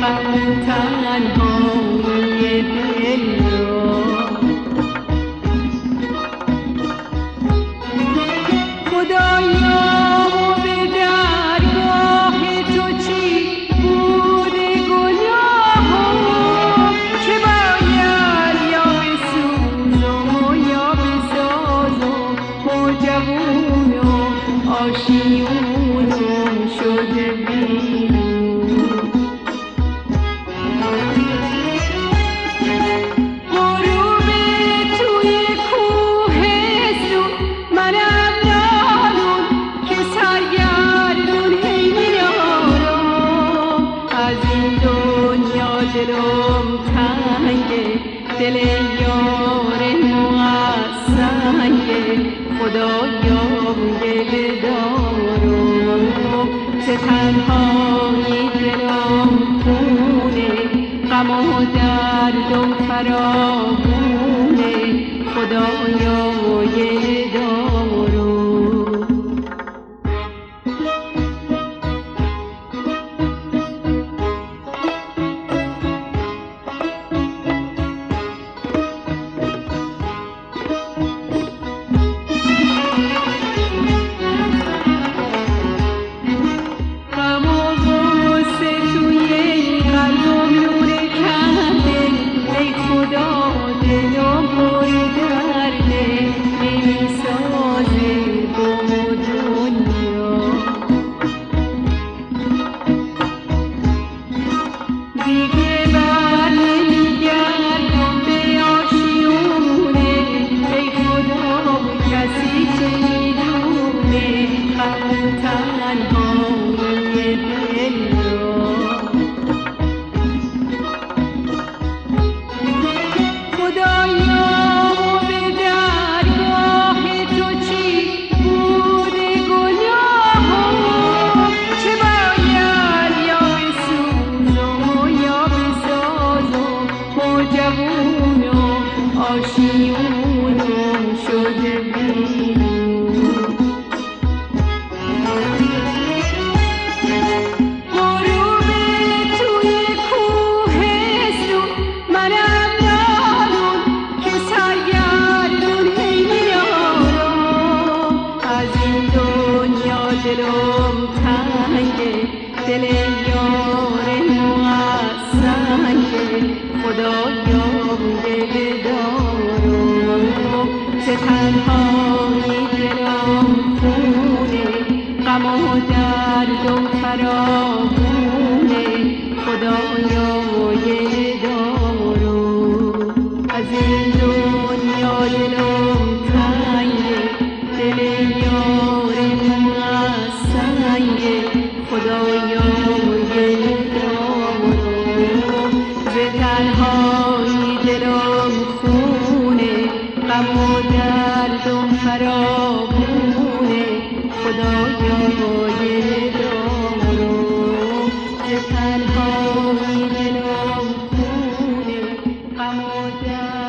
غم تنهایی دل را. خدایا به درگاه تو چی بوده گناهم، که باید یا بسوزم و یا بسازم و جوون و آشیونم شده بیرون. غروب توی کوهستون منم نالون که سرگردون هی میارم از این دنیا. دلم تنگه، دل یار سنگه، خدایا گله دارم ز تنهایی. دلم خونه، غم و دردم فراوونه، خدایا گله دارم. آشیونم شده بیرون. غروب توی کوهستون منم نالون که سرگردون هی میارم از این دنیا. دلم تنگه، دل یار سنگه، خدایا گله دارم ز تنهایی. دلم خونه، غم و دردم فراوونه، خدایا گله دارم از این دنیا. دلم تنگه، دل یار سنگه، خدایا گله دارم ز تنهایی. دلم خونه، غم و دردم فراوونه، خدایا گله دارم ز تنهایی. دلم خونه، غم و درد